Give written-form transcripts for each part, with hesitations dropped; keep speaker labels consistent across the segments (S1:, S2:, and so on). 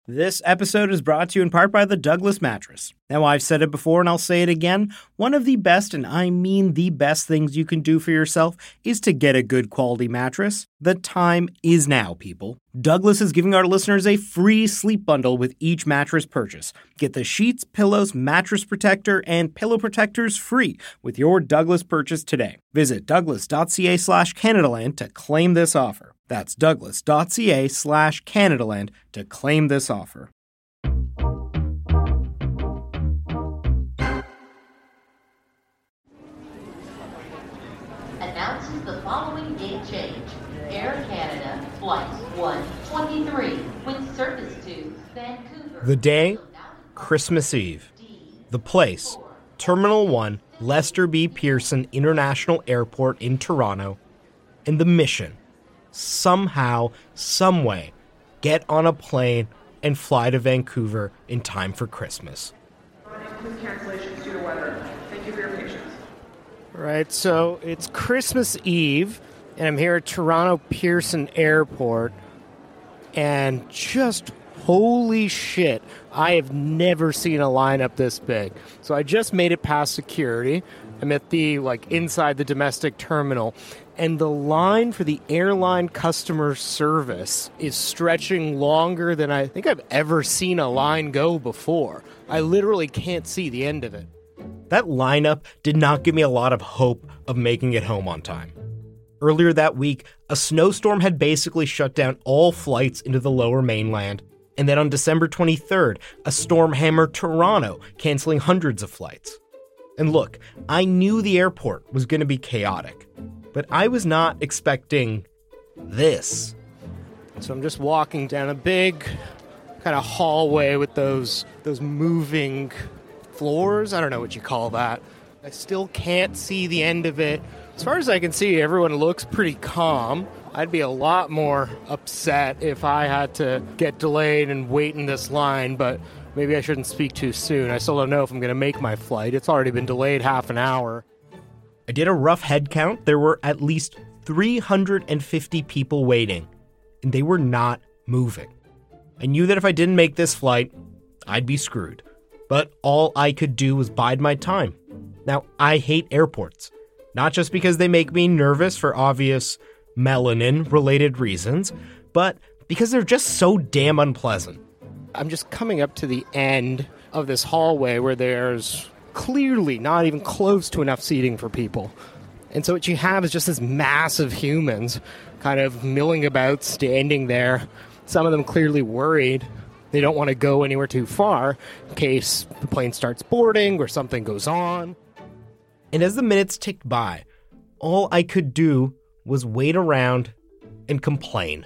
S1: This episode is brought to you in part by the Douglas Mattress. Now, I've said it before and I'll say it again. One of the best, and I mean the best things you can do for yourself is to get a good quality mattress. The time is now, people. Douglas is giving our listeners a free sleep bundle with each mattress purchase. Get the sheets, pillows, mattress protector, and pillow protectors free with your Douglas purchase today. Visit douglas.ca/Canadaland to claim this offer. That's douglas.ca/Canadaland to claim this offer.
S2: Announces the following gate change. Air Canada Flight 123 with service to Vancouver.
S1: The day, Christmas Eve. The place, Terminal 1, Lester B. Pearson International Airport in Toronto. And the mission, somehow, someway, get on a plane and fly to Vancouver in time for Christmas.
S3: Cancellations due to weather. Thank you for your patience.
S4: Right, so it's Christmas Eve, and I'm here at Toronto Pearson Airport, and just holy shit, I have never seen a lineup this big. So I just made it past security. I'm at the, inside the domestic terminal, and the line for the airline customer service is stretching longer than I think I've ever seen a line go before. I literally can't see the end of it.
S1: That lineup did not give me a lot of hope of making it home on time. Earlier that week, a snowstorm had basically shut down all flights into the lower mainland, and then on December 23rd, a storm hammered Toronto, canceling hundreds of flights. And look, I knew the airport was going to be chaotic, but I was not expecting this.
S4: So I'm just walking down a big kind of hallway with those moving floors. I don't know what you call that. I still can't see the end of it. As far as I can see, everyone looks pretty calm. I'd be a lot more upset if I had to get delayed and wait in this line, but maybe I shouldn't speak too soon. I still don't know if I'm going to make my flight. It's already been delayed half an hour.
S1: I did a rough head count. There were at least 350 people waiting, and they were not moving. I knew that if I didn't make this flight, I'd be screwed. But all I could do was bide my time. Now, I hate airports. Not just because they make me nervous for obvious melanin-related reasons, but because they're just so damn unpleasant.
S4: I'm just coming up to the end of this hallway where there's clearly not even close to enough seating for people. And so what you have is just this mass of humans kind of milling about, standing there. Some of them clearly worried. They don't want to go anywhere too far in case the plane starts boarding or something goes on.
S1: And as the minutes ticked by, all I could do was wait around and complain.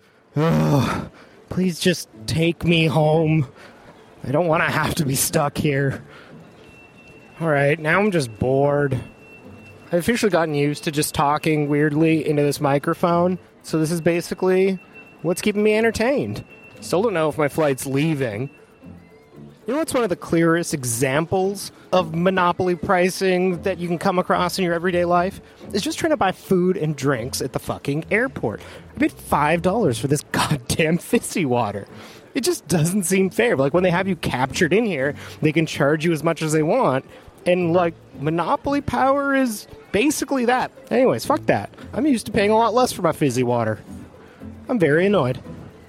S4: Oh, please just take me home. I don't want to have to be stuck here. All right, now I'm just bored. I've officially gotten used to just talking weirdly into this microphone, so this is basically what's keeping me entertained. Still don't know if my flight's leaving. You know what's one of the clearest examples of monopoly pricing that you can come across in your everyday life? Is just trying to buy food and drinks at the fucking airport. I paid $5 for this goddamn fizzy water. It just doesn't seem fair. Like, when they have you captured in here, they can charge you as much as they want. And, monopoly power is basically that. Anyways, fuck that. I'm used to paying a lot less for my fizzy water. I'm very annoyed.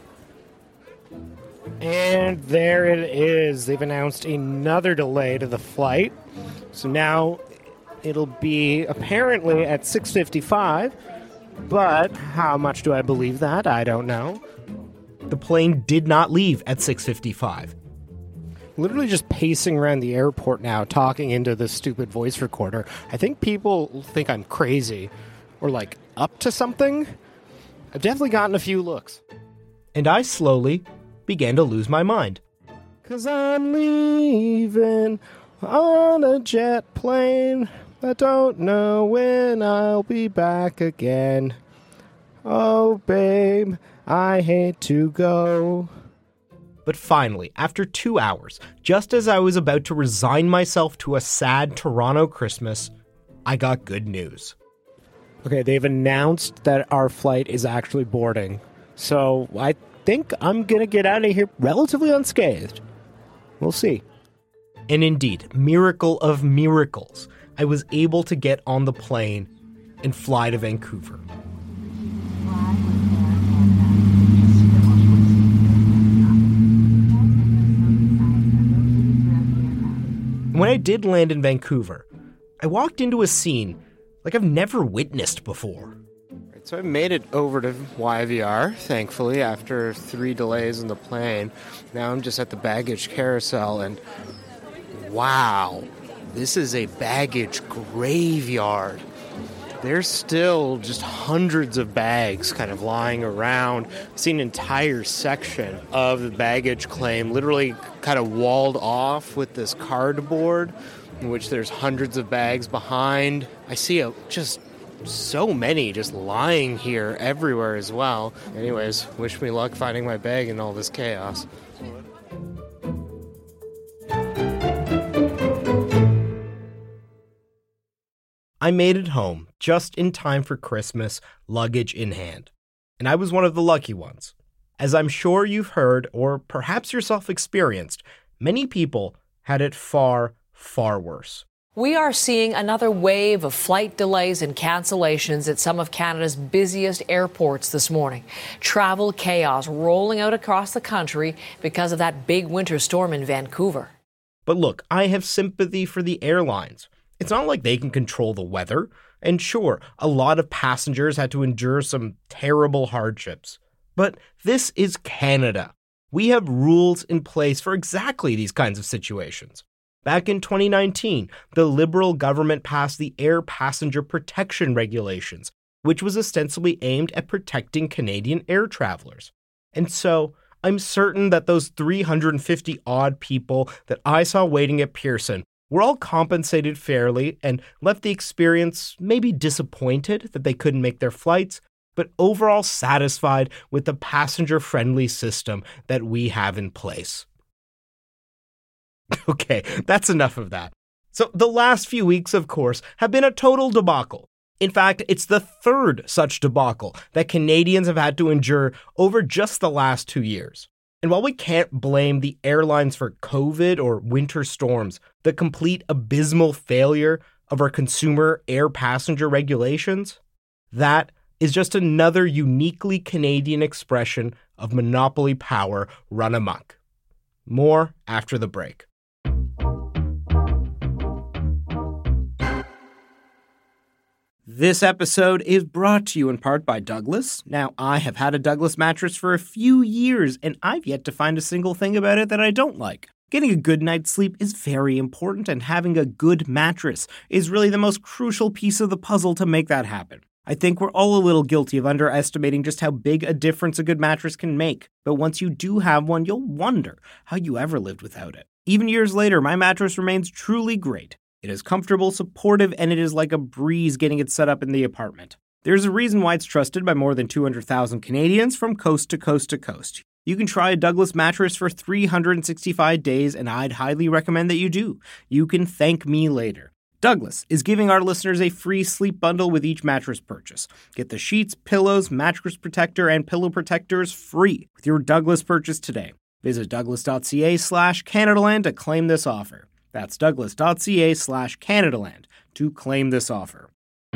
S4: And there it is. They've announced another delay to the flight. So now it'll be apparently at 6:55. But how much do I believe that? I don't know.
S1: The plane did not leave at 6:55.
S4: Literally just pacing around the airport now, talking into this stupid voice recorder. I think people think I'm crazy or, up to something. I've definitely gotten a few looks.
S1: And I slowly began to lose my mind.
S4: 'Cause I'm leaving on a jet plane. I don't know when I'll be back again. Oh, babe, I hate to go.
S1: But finally, after 2 hours, just as I was about to resign myself to a sad Toronto Christmas, I got good news.
S4: Okay, they've announced that our flight is actually boarding. So I think I'm going to get out of here relatively unscathed. We'll see.
S1: And indeed, miracle of miracles, I was able to get on the plane and fly to Vancouver. When I did land in Vancouver, I walked into a scene like I've never witnessed before.
S4: So I made it over to YVR, thankfully, after 3 delays on the plane. Now I'm just at the baggage carousel, and wow, this is a baggage graveyard. There's still just hundreds of bags kind of lying around. I've seen an entire section of the baggage claim literally kind of walled off with this cardboard, in which there's hundreds of bags behind. I see just so many just lying here everywhere as well. Anyways, wish me luck finding my bag in all this chaos.
S1: I made it home just in time for Christmas, luggage in hand. And I was one of the lucky ones. As I'm sure you've heard, or perhaps yourself experienced, many people had it far, far worse.
S5: We are seeing another wave of flight delays and cancellations at some of Canada's busiest airports this morning. Travel chaos rolling out across the country because of that big winter storm in Vancouver.
S1: But look, I have sympathy for the airlines. It's not like they can control the weather. And sure, a lot of passengers had to endure some terrible hardships. But this is Canada. We have rules in place for exactly these kinds of situations. Back in 2019, the Liberal government passed the Air Passenger Protection Regulations, which was ostensibly aimed at protecting Canadian air travelers. And so, I'm certain that those 350-odd people that I saw waiting at Pearson were all compensated fairly and left the experience maybe disappointed that they couldn't make their flights, but overall satisfied with the passenger-friendly system that we have in place. Okay, that's enough of that. So the last few weeks, of course, have been a total debacle. In fact, it's the third such debacle that Canadians have had to endure over just the last 2 years. And while we can't blame the airlines for COVID or winter storms, the complete abysmal failure of our consumer air passenger regulations, that is just another uniquely Canadian expression of monopoly power run amok. More after the break. This episode is brought to you in part by Douglas. Now, I have had a Douglas mattress for a few years, and I've yet to find a single thing about it that I don't like. Getting a good night's sleep is very important, and having a good mattress is really the most crucial piece of the puzzle to make that happen. I think we're all a little guilty of underestimating just how big a difference a good mattress can make. But once you do have one, you'll wonder how you ever lived without it. Even years later, my mattress remains truly great. It is comfortable, supportive, and it is like a breeze getting it set up in the apartment. There's a reason why it's trusted by more than 200,000 Canadians from coast to coast to coast. You can try a Douglas mattress for 365 days, and I'd highly recommend that you do. You can thank me later. Douglas is giving our listeners a free sleep bundle with each mattress purchase. Get the sheets, pillows, mattress protector, and pillow protectors free with your Douglas purchase today. Visit douglas.ca/Canadaland to claim this offer. That's douglas.ca/Canadaland to claim this offer.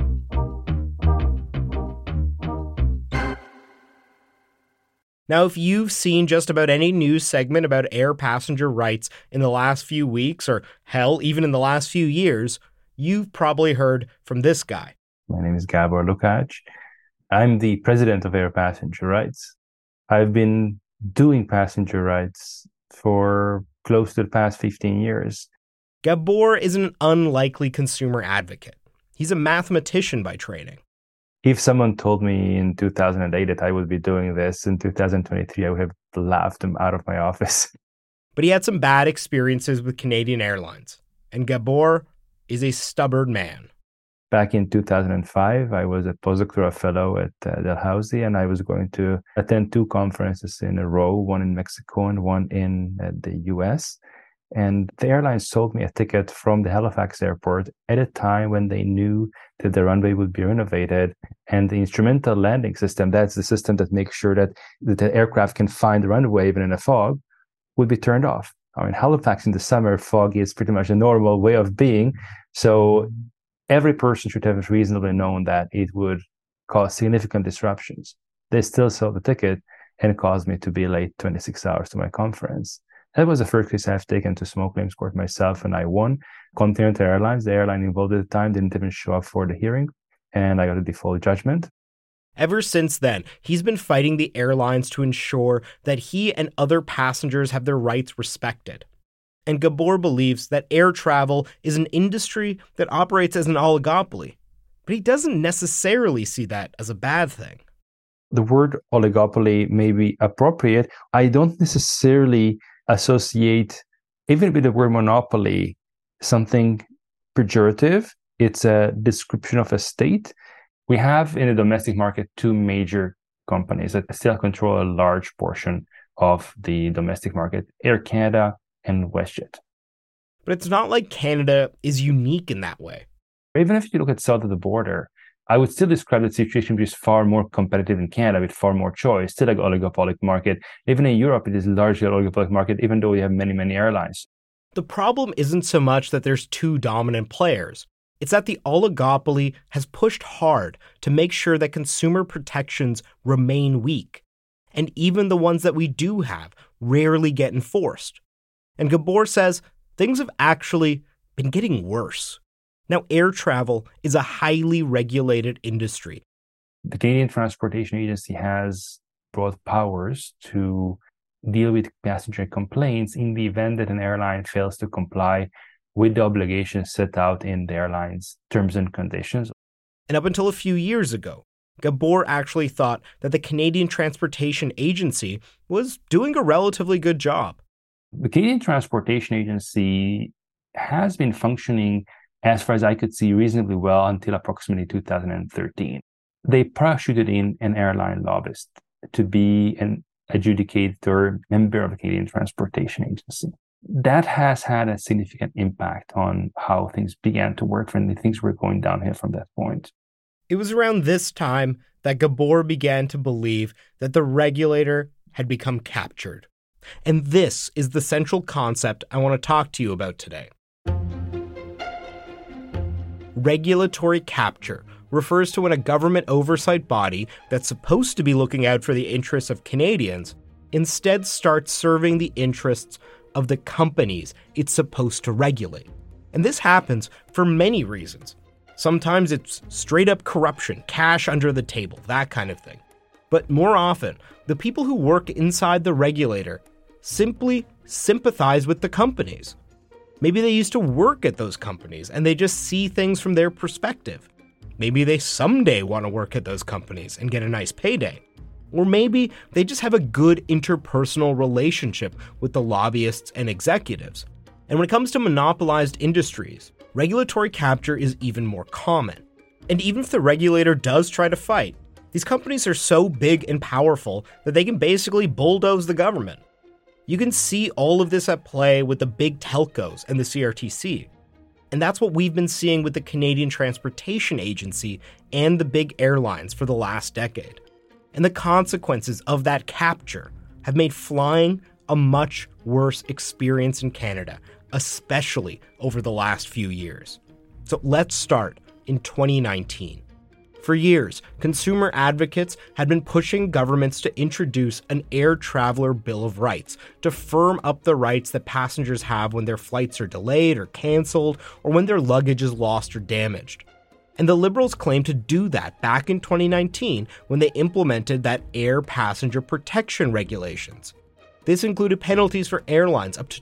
S1: Now, if you've seen just about any news segment about air passenger rights in the last few weeks, or hell, even in the last few years, you've probably heard from this guy.
S6: My name is Gabor Lukács. I'm the president of Air Passenger Rights. I've been doing passenger rights for close to the past 15 years.
S1: Gabor is an unlikely consumer advocate. He's a mathematician by training.
S6: If someone told me in 2008 that I would be doing this in 2023, I would have laughed him out of my office.
S1: But he had some bad experiences with Canadian Airlines, and Gabor is a stubborn man.
S6: Back in 2005, I was a postdoctoral fellow at Dalhousie, and I was going to attend 2 conferences in a row, one in Mexico and one in the US. And the airline sold me a ticket from the Halifax airport at a time when they knew that the runway would be renovated. And the instrumental landing system, that's the system that makes sure that the aircraft can find the runway even in a fog, would be turned off. I mean, Halifax in the summer, fog is pretty much a normal way of being. So every person should have reasonably known that it would cause significant disruptions. They still sold the ticket and caused me to be late 26 hours to my conference. That was the first case I've taken to small claims court myself, and I won. Continental Airlines, the airline involved at the time, didn't even show up for the hearing, and I got a default judgment.
S1: Ever since then, he's been fighting the airlines to ensure that he and other passengers have their rights respected. And Gabor believes that air travel is an industry that operates as an oligopoly, but he doesn't necessarily see that as a bad thing.
S6: The word oligopoly may be appropriate. I don't necessarily associate, even with the word monopoly, something pejorative. It's a description of a state. We have in the domestic market two major companies that still control a large portion of the domestic market, Air Canada and WestJet.
S1: But it's not like Canada is unique in that way.
S6: Even if you look at south of the border, I would still describe the situation which is far more competitive in Canada with far more choice, still like oligopolic market. Even in Europe, it is largely an oligopolic market, even though we have many, many airlines.
S1: The problem isn't so much that there's two dominant players. It's that the oligopoly has pushed hard to make sure that consumer protections remain weak. And even the ones that we do have rarely get enforced. And Gabor says things have actually been getting worse. Now, air travel is a highly regulated industry.
S6: The Canadian Transportation Agency has broad powers to deal with passenger complaints in the event that an airline fails to comply with the obligations set out in the airline's terms and conditions.
S1: And up until a few years ago, Gabor actually thought that the Canadian Transportation Agency was doing a relatively good job.
S6: The Canadian Transportation Agency has been functioning, as far as I could see, reasonably well until approximately 2013. They parachuted in an airline lobbyist to be an adjudicator member of the Canadian Transportation Agency. That has had a significant impact on how things began to work, and things were going downhill from that point.
S1: It was around this time that Gabor began to believe that the regulator had become captured. And this is the central concept I want to talk to you about today. Regulatory capture refers to when a government oversight body that's supposed to be looking out for the interests of Canadians instead starts serving the interests of the companies it's supposed to regulate. And this happens for many reasons. Sometimes it's straight up corruption, cash under the table, that kind of thing. But more often, the people who work inside the regulator simply sympathize with the companies. Maybe they used to work at those companies and they just see things from their perspective. Maybe they someday want to work at those companies and get a nice payday. Or maybe they just have a good interpersonal relationship with the lobbyists and executives. And when it comes to monopolized industries, regulatory capture is even more common. And even if the regulator does try to fight, these companies are so big and powerful that they can basically bulldoze the government. You can see all of this at play with the big telcos and the CRTC. And that's what we've been seeing with the Canadian Transportation Agency and the big airlines for the last decade. And the consequences of that capture have made flying a much worse experience in Canada, especially over the last few years. So let's start in 2019. For years, consumer advocates had been pushing governments to introduce an air traveler bill of rights to firm up the rights that passengers have when their flights are delayed or canceled or when their luggage is lost or damaged. And the Liberals claimed to do that back in 2019 when they implemented that air passenger protection regulations. This included penalties for airlines up to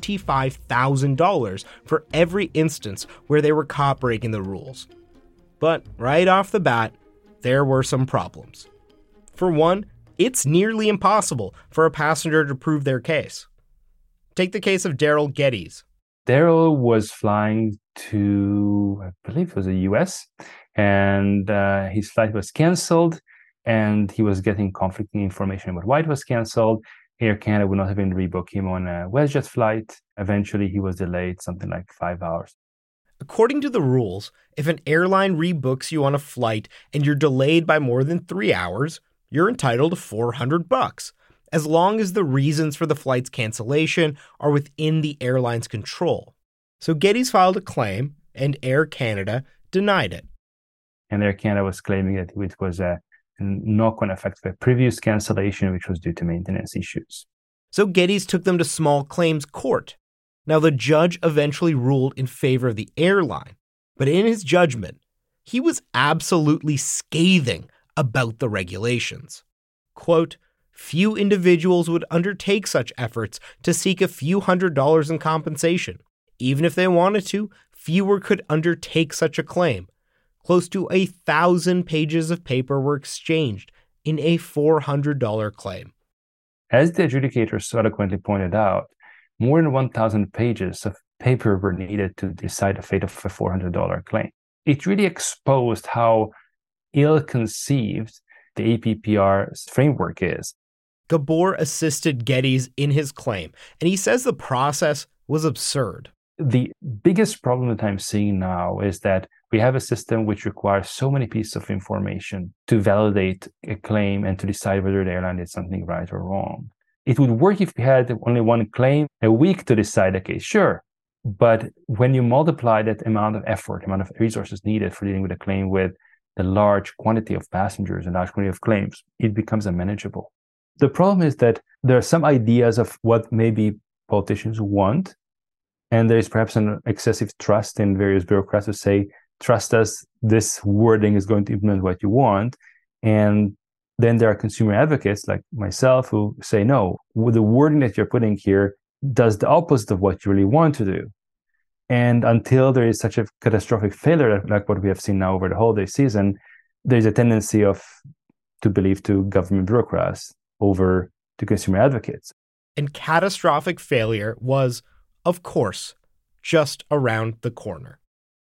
S1: $25,000 for every instance where they were caught breaking the rules. But right off the bat, there were some problems. For one, it's nearly impossible for a passenger to prove their case. Take the case of Daryl Geddes.
S6: Daryl was flying to, I believe it was the US, and his flight was canceled, and he was getting conflicting information about why it was canceled. Air Canada would not have been rebook him on a WestJet flight. Eventually, he was delayed something like 5 hours.
S1: According to the rules, if an airline rebooks you on a flight and you're delayed by more than 3 hours, you're entitled to $400, as long as the reasons for the flight's cancellation are within the airline's control. So Getty's filed a claim, and Air Canada denied it.
S6: And Air Canada was claiming that it was a knock-on effect of a previous cancellation, which was due to maintenance issues.
S1: So Getty's took them to small claims court. Now, the judge eventually ruled in favor of the airline, but in his judgment, he was absolutely scathing about the regulations. Quote, "Few individuals would undertake such efforts to seek a few $100s in compensation. Even if they wanted to, fewer could undertake such a claim. Close to 1,000 pages of paper were exchanged in a $400 claim."
S6: As the adjudicators so eloquently pointed out, more than 1,000 pages of paper were needed to decide the fate of a $400 claim. It really exposed how ill-conceived the APPR's framework is.
S1: Gabor assisted Getty's in his claim, and he says the process was absurd.
S6: The biggest problem that I'm seeing now is that we have a system which requires so many pieces of information to validate a claim and to decide whether the airline did something right or wrong. It would work if we had only one claim a week to decide a case, sure. But when you multiply that amount of effort, amount of resources needed for dealing with a claim with the large quantity of passengers and large quantity of claims, it becomes unmanageable. The problem is that there are some ideas of what maybe politicians want, and there is perhaps an excessive trust in various bureaucrats who say, trust us, this wording is going to implement what you want. And then there are consumer advocates like myself who say, no, the wording that you're putting here does the opposite of what you really want to do. And until there is such a catastrophic failure, like what we have seen now over the holiday season, there's a tendency to believe to government bureaucrats over to consumer advocates.
S1: And catastrophic failure was, of course, just around the corner.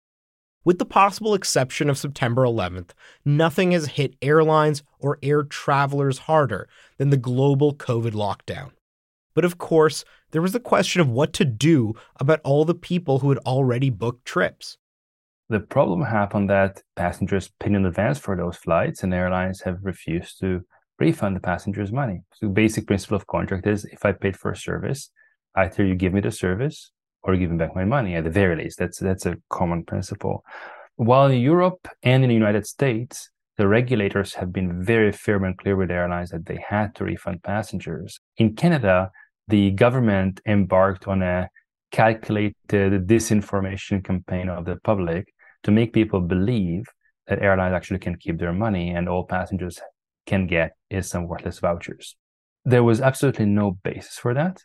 S1: With the possible exception of September 11th, nothing has hit airlines or air travelers harder than the global COVID lockdown. But of course, there was the question of what to do about all the people who had already booked trips.
S6: The problem happened that passengers paid in advance for those flights, and airlines have refused to refund the passengers' money. So the basic principle of contract is if I paid for a service, either you give me the service or give me back my money at the very least. That's a common principle. While in Europe and in the United States, the regulators have been very firm and clear with airlines that they had to refund passengers. In Canada, the government embarked on a calculated disinformation campaign of the public to make people believe that airlines actually can keep their money and all passengers can get is some worthless vouchers. There was absolutely no basis for that.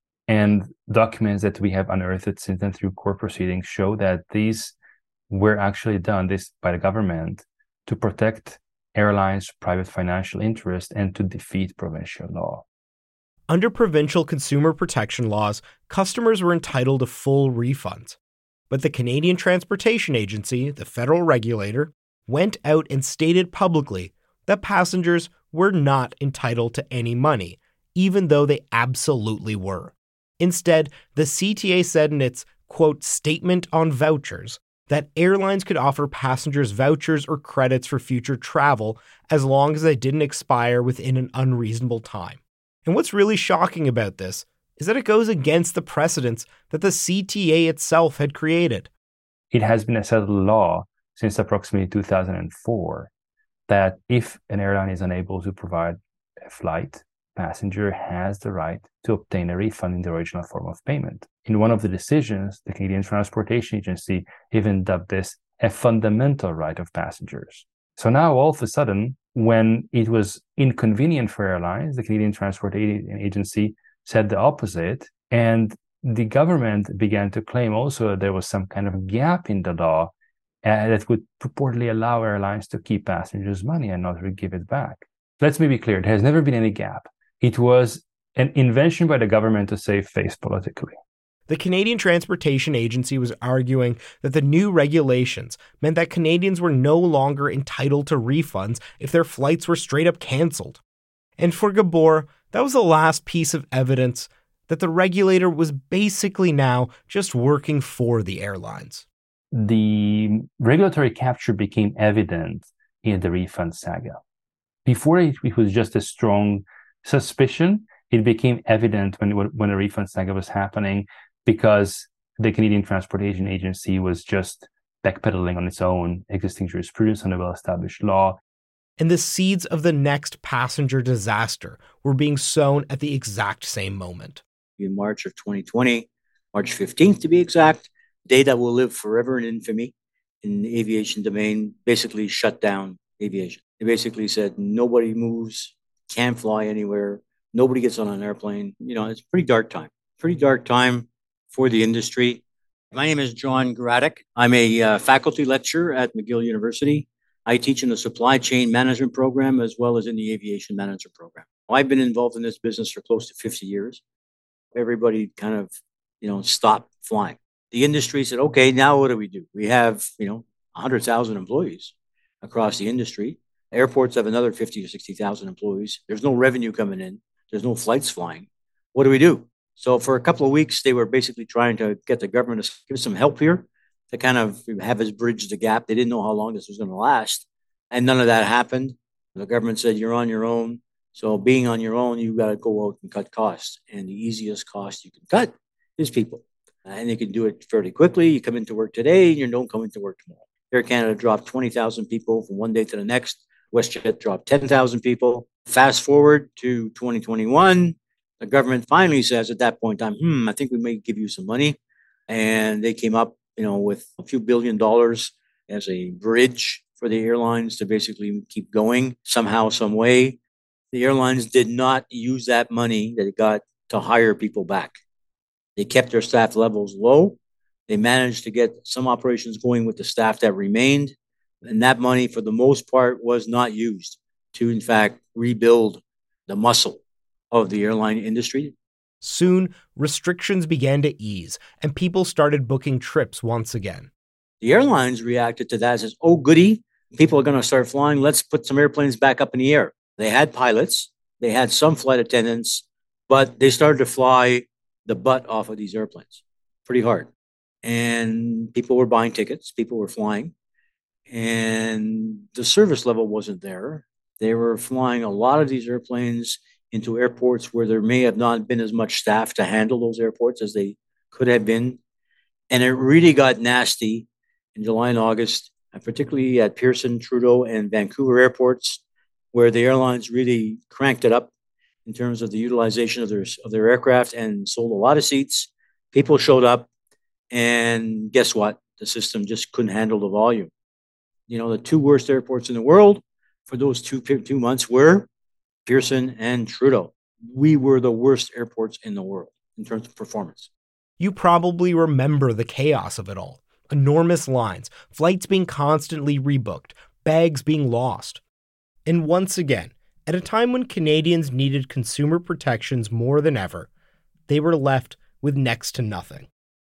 S6: And documents that we have unearthed since then through court proceedings show that these were actually done by the government to protect airlines' private financial interest and to defeat provincial law.
S1: Under provincial consumer protection laws, customers were entitled to full refunds. But the Canadian Transportation Agency, the federal regulator, went out and stated publicly that passengers were not entitled to any money, even though they absolutely were. Instead, the CTA said in its, quote, statement on vouchers, that airlines could offer passengers vouchers or credits for future travel as long as they didn't expire within an unreasonable time. And what's really shocking about this is that it goes against the precedents that the CTA itself had created.
S6: It has been a settled law since approximately 2004 that if an airline is unable to provide a flight, passenger has the right to obtain a refund in the original form of payment. In one of the decisions, the Canadian Transportation Agency even dubbed this a fundamental right of passengers. So now all of a sudden, when it was inconvenient for airlines, the Canadian Transportation Agency said the opposite, and the government began to claim also that there was some kind of gap in the law that would purportedly allow airlines to keep passengers' money and not give it back. Let's be clear, there has never been any gap. It was an invention by the government to save face politically.
S1: The Canadian Transportation Agency was arguing that the new regulations meant that Canadians were no longer entitled to refunds if their flights were straight up cancelled. And for Gabor, That was the last piece of evidence that the regulator was basically now just working for the airlines.
S6: The regulatory capture became evident in the refund saga. Before it was just a strong suspicion. It became evident when a refund saga was happening because the Canadian Transportation Agency was just backpedaling on its own existing jurisprudence and a well-established law.
S1: And the seeds of the next passenger disaster were being sown at the exact same moment.
S7: In March of 2020, March 15th to be exact, day that will live forever in infamy in the aviation domain, basically shut down aviation. They basically said nobody moves, can't fly anywhere, nobody gets on an airplane. It's a pretty dark time for the industry. My name is John Graddick. I'm a faculty lecturer at McGill University. I teach in the supply chain management program as well as in the aviation management program. I've been involved in this business for close to 50 years. Everybody kind of, stopped flying. The industry said, okay, now what do? We have, 100,000 employees across the industry. Airports have another 50 to 60,000 employees. There's no revenue coming in. There's no flights flying. What do we do? So for a couple of weeks, they were basically trying to get the government to give some help here to kind of have us bridge the gap. They didn't know how long this was going to last. And none of that happened. The government said, you're on your own. So being on your own, you got to go out and cut costs. And the easiest cost you can cut is people. And you can do it fairly quickly. You come into work today and you don't come into work tomorrow. Air Canada dropped 20,000 people from one day to the next. WestJet dropped 10,000 people. Fast forward to 2021, the government finally says at that point in time, I think we may give you some money. And they came up, with a few $1 billion as a bridge for the airlines to basically keep going somehow, some way. The airlines did not use that money that it got to hire people back. They kept their staff levels low. They managed to get some operations going with the staff that remained. And that money, for the most part, was not used to, in fact, rebuild the muscle of the airline industry.
S1: Soon, restrictions began to ease, and people started booking trips once again.
S7: The airlines reacted to that and says, oh, goody, people are going to start flying. Let's put some airplanes back up in the air. They had pilots. They had some flight attendants, but they started to fly the butt off of these airplanes pretty hard. And people were buying tickets. People were flying. And the service level wasn't there. They were flying a lot of these airplanes into airports where there may have not been as much staff to handle those airports as they could have been. And it really got nasty in July and August, and particularly at Pearson, Trudeau, and Vancouver airports, where the airlines really cranked it up in terms of the utilization of their aircraft and sold a lot of seats. People showed up, and guess what? The system just couldn't handle the volume. The two worst airports in the world for those two months were Pearson and Trudeau. We were the worst airports in the world in terms of performance.
S1: You probably remember the chaos of it all. Enormous lines, flights being constantly rebooked, bags being lost. And once again, at a time when Canadians needed consumer protections more than ever, they were left with next to nothing.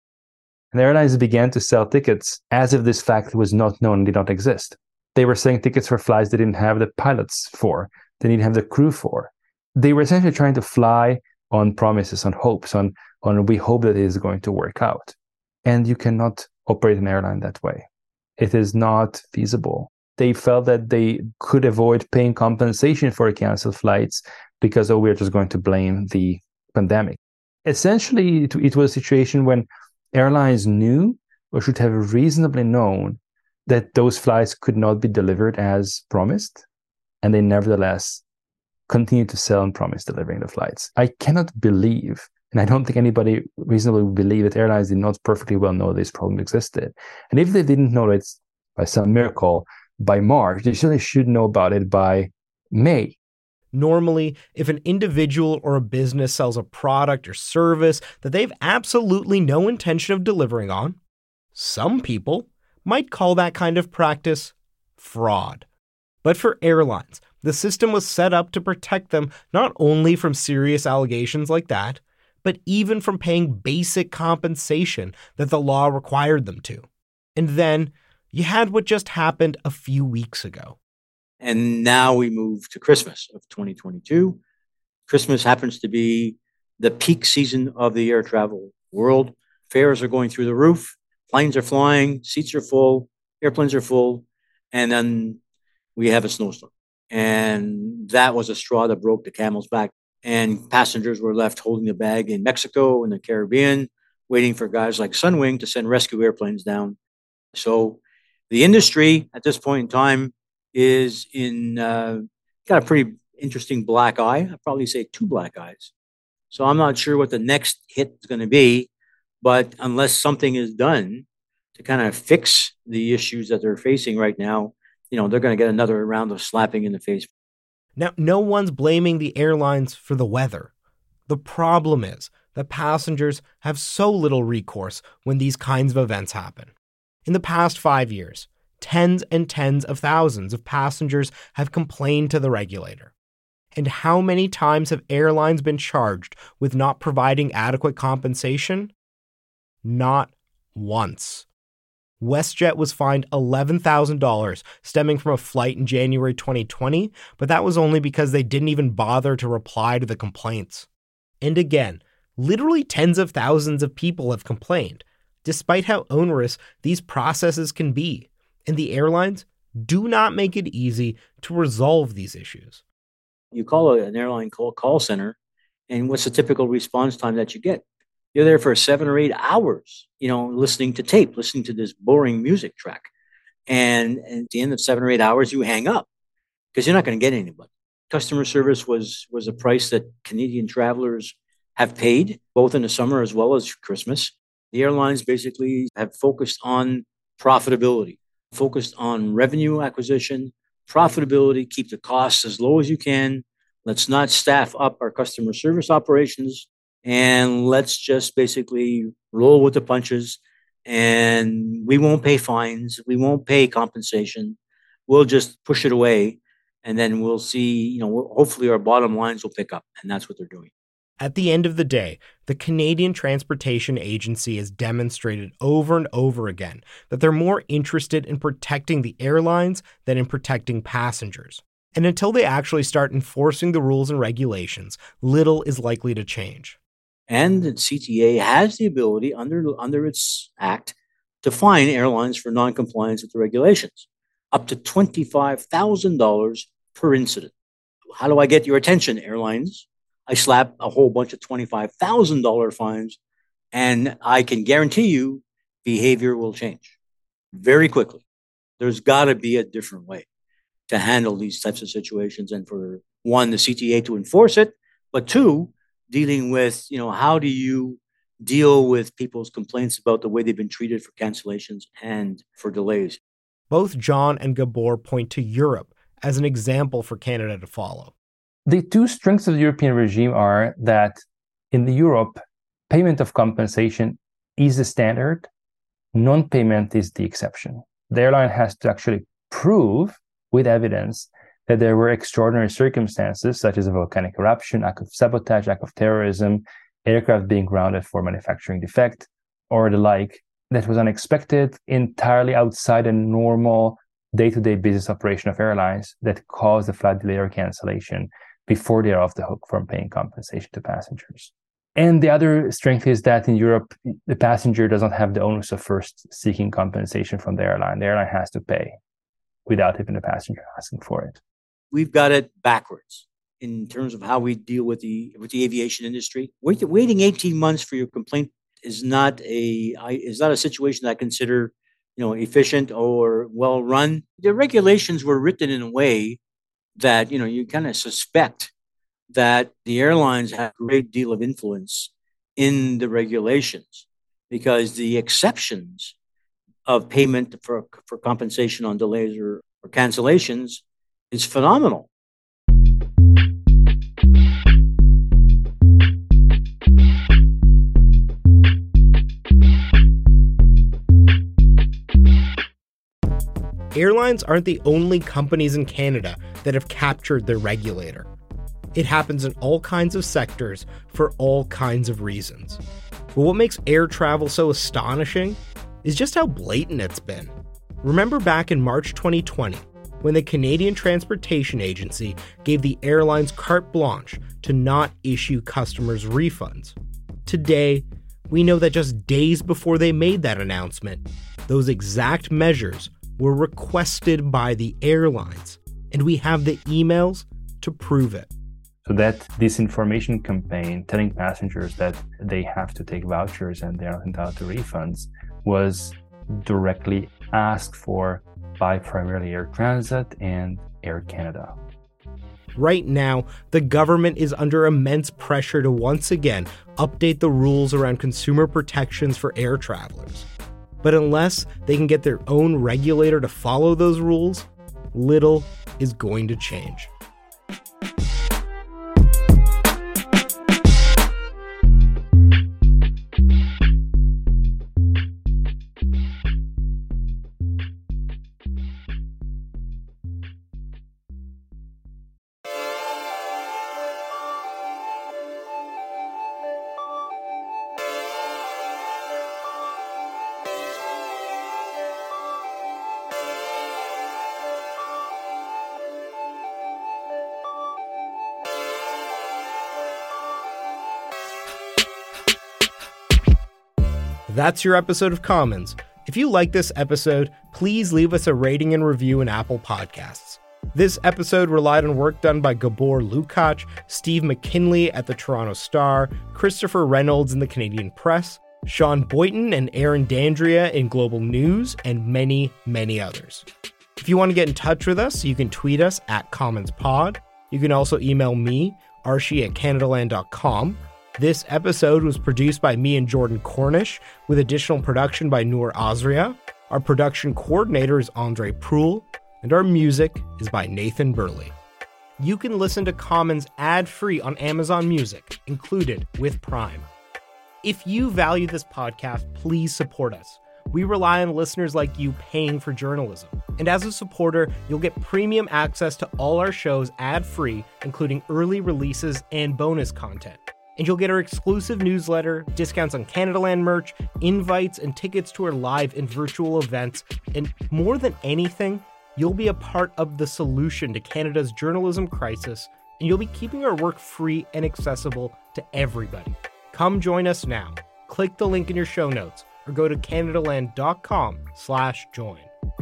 S6: And airlines began to sell tickets as if this fact was not known and did not exist. They were selling tickets for flights they didn't have the pilots for, they didn't have the crew for. They were essentially trying to fly on promises, on hopes, on we hope that it is going to work out. And you cannot operate an airline that way. It is not feasible. They felt that they could avoid paying compensation for canceled flights because, we're just going to blame the pandemic. Essentially, it was a situation when airlines knew or should have reasonably known that those flights could not be delivered as promised, and they nevertheless continued to sell and promise delivering the flights. I cannot believe, and I don't think anybody reasonably would believe, that airlines did not perfectly well know this problem existed. And if they didn't know it by some miracle by March, they certainly should know about it by May.
S1: Normally, if an individual or a business sells a product or service that they have absolutely no intention of delivering on, some people might call that kind of practice fraud. But for airlines, the system was set up to protect them not only from serious allegations like that, but even from paying basic compensation that the law required them to. And then you had what just happened a few weeks ago.
S7: And now we move to Christmas of 2022. Christmas happens to be the peak season of the air travel world. Fares are going through the roof, planes are flying, seats are full, airplanes are full, and then we have a snowstorm. And that was a straw that broke the camel's back. And passengers were left holding the bag in Mexico and the Caribbean, waiting for guys like Sunwing to send rescue airplanes down. So the industry at this point in time is got a pretty interesting black eye. I'd probably say 2 black eyes. So I'm not sure what the next hit is going to be, but unless something is done to kind of fix the issues that they're facing right now, they're going to get another round of slapping in the face.
S1: Now, no one's blaming the airlines for the weather. The problem is that passengers have so little recourse when these kinds of events happen. In the past 5 years, tens and tens of thousands of passengers have complained to the regulator. And how many times have airlines been charged with not providing adequate compensation? Not once. WestJet was fined $11,000 stemming from a flight in January 2020, but that was only because they didn't even bother to reply to the complaints. And again, literally tens of thousands of people have complained, despite how onerous these processes can be, and the airlines do not make it easy to resolve these issues.
S7: You call an airline call center, and what's the typical response time that you get? You're there for 7 or 8 hours, listening to tape, listening to this boring music track. And at the end of 7 or 8 hours, you hang up because you're not going to get anybody. Customer service was a price that Canadian travelers have paid, both in the summer as well as Christmas. The airlines basically have focused on profitability, focused on revenue acquisition, profitability, keep the costs as low as you can. Let's not staff up our customer service operations, and let's just basically roll with the punches. And we won't pay fines. We won't pay compensation. We'll just push it away. And then we'll see, hopefully our bottom lines will pick up. And that's what they're doing.
S1: At the end of the day, the Canadian Transportation Agency has demonstrated over and over again that they're more interested in protecting the airlines than in protecting passengers. And until they actually start enforcing the rules and regulations, little is likely to change.
S7: And the CTA has the ability under its act to fine airlines for non-compliance with the regulations, up to $25,000 per incident. How do I get your attention, airlines? I slap a whole bunch of $25,000 fines, and I can guarantee you behavior will change very quickly. There's got to be a different way to handle these types of situations, and for one, the CTA to enforce it, but two, dealing with, how do you deal with people's complaints about the way they've been treated for cancellations and for delays.
S1: Both John and Gabor point to Europe as an example for Canada to follow.
S6: The 2 strengths of the European regime are that in Europe, payment of compensation is the standard, non-payment is the exception. The airline has to actually prove with evidence that there were extraordinary circumstances, such as a volcanic eruption, act of sabotage, act of terrorism, aircraft being grounded for manufacturing defect, or the like, that was unexpected, entirely outside a normal day-to-day business operation of airlines that caused a flight delay or cancellation before they are off the hook from paying compensation to passengers. And the other strength is that in Europe, the passenger does not have the onus of first seeking compensation from the airline. The airline has to pay without even the passenger asking for it.
S7: We've got it backwards in terms of how we deal with the aviation industry. Waiting 18 months for your complaint is not a situation that I consider efficient or well run. The regulations were written in a way that you kind of suspect that the airlines have a great deal of influence in the regulations, because the exceptions of payment for compensation on delays or cancellations is phenomenal.
S1: Airlines aren't the only companies in Canada that have captured their regulator. It happens in all kinds of sectors for all kinds of reasons. But what makes air travel so astonishing is just how blatant it's been. Remember back in March 2020, when the Canadian Transportation Agency gave the airlines carte blanche to not issue customers refunds. Today, we know that just days before they made that announcement, those exact measures were requested by the airlines, and we have the emails to prove it.
S6: So that disinformation campaign telling passengers that they have to take vouchers and they're not entitled to refunds was directly asked for by primarily Air Transat and Air Canada.
S1: Right now, the government is under immense pressure to once again update the rules around consumer protections for air travelers. But unless they can get their own regulator to follow those rules, little is going to change. That's your episode of Commons. If you like this episode, please leave us a rating and review in Apple Podcasts. This episode relied on work done by Gabor Lukács, Steve McKinley at the Toronto Star, Christopher Reynolds in the Canadian Press, Sean Boyton and Aaron D'Andrea in Global News, and many, many others. If you want to get in touch with us, you can tweet us at CommonsPod. You can also email me, archie@canadaland.com. This episode was produced by me and Jordan Cornish, with additional production by Noor Azria. Our production coordinator is Andre Proul, and our music is by Nathan Burley. You can listen to Commons ad-free on Amazon Music, included with Prime. If you value this podcast, please support us. We rely on listeners like you paying for journalism. And as a supporter, you'll get premium access to all our shows ad-free, including early releases and bonus content. And you'll get our exclusive newsletter, discounts on Canadaland merch, invites, and tickets to our live and virtual events. And more than anything, you'll be a part of the solution to Canada's journalism crisis, and you'll be keeping our work free and accessible to everybody. Come join us now. Click the link in your show notes or go to canadaland.com/join.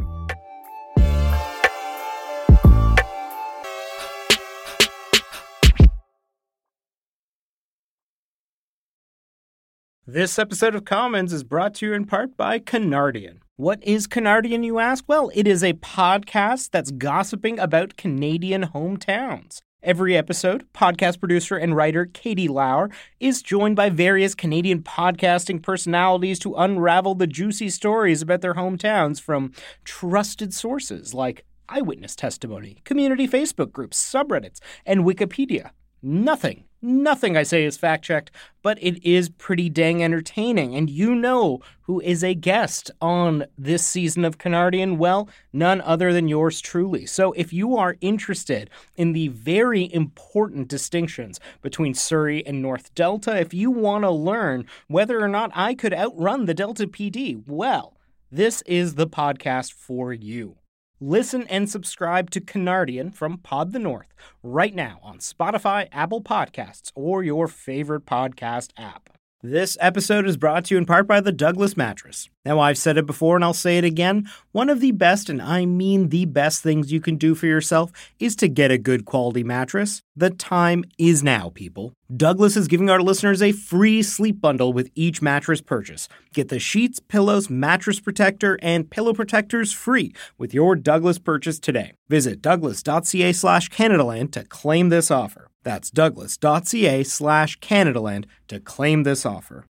S1: This episode of Commons is brought to you in part by Canardian. What is Canardian, you ask? Well, it is a podcast that's gossiping about Canadian hometowns. Every episode, podcast producer and writer Katie Lauer is joined by various Canadian podcasting personalities to unravel the juicy stories about their hometowns from trusted sources like eyewitness testimony, community Facebook groups, subreddits, and Wikipedia. Nothing I say is fact-checked, but it is pretty dang entertaining. And you know who is a guest on this season of Canardian? Well, none other than yours truly. So if you are interested in the very important distinctions between Surrey and North Delta, if you want to learn whether or not I could outrun the Delta PD, well, this is the podcast for you. Listen and subscribe to Canardian from Pod the North right now on Spotify, Apple Podcasts, or your favorite podcast app. This episode is brought to you in part by the Douglas Mattress. Now, I've said it before and I'll say it again. One of the best, and I mean the best things you can do for yourself is to get a good quality mattress. The time is now, people. Douglas is giving our listeners a free sleep bundle with each mattress purchase. Get the sheets, pillows, mattress protector, and pillow protectors free with your Douglas purchase today. Visit douglas.ca/Canadaland to claim this offer. That's douglas.ca/Canadaland to claim this offer.